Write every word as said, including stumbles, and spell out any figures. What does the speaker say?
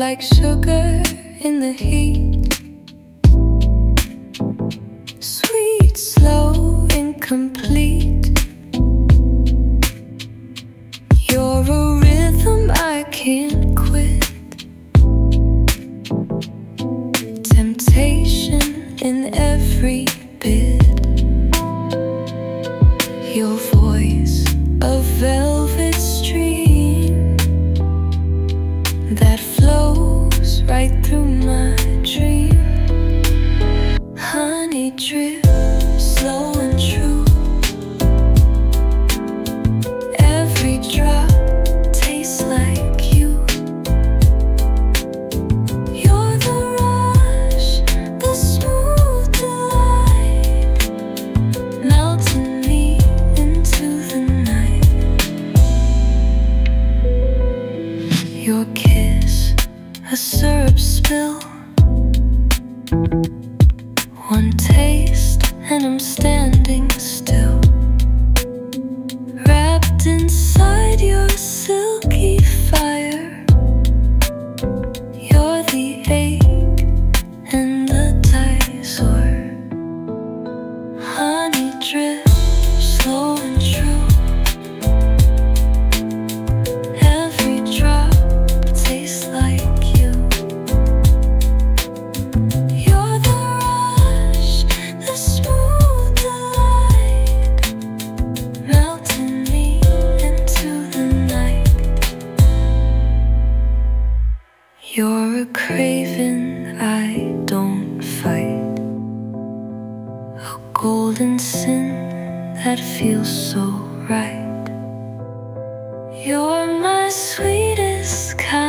like sugar in the heat. Sweet, slow, incomplete. You're a rhythm I can't quit. Temptation in every bit. Your voice, a velvet stream that flows right through my dream. Honey drip, slow and true. Every drop tastes like you. You're the rush, the smooth delight, melting me into the night. Your kiss, a syrup spill. One taste and I'm standing still, wrapped inside your silky fire. You're the ache and the dinosaur. Honey drip, slow and true. Every drop tastes like you. You're the rush, the smooth delight, melting me into the night. You're a craven I don't fight, a golden sin that feels so right. You're my sweetest kind.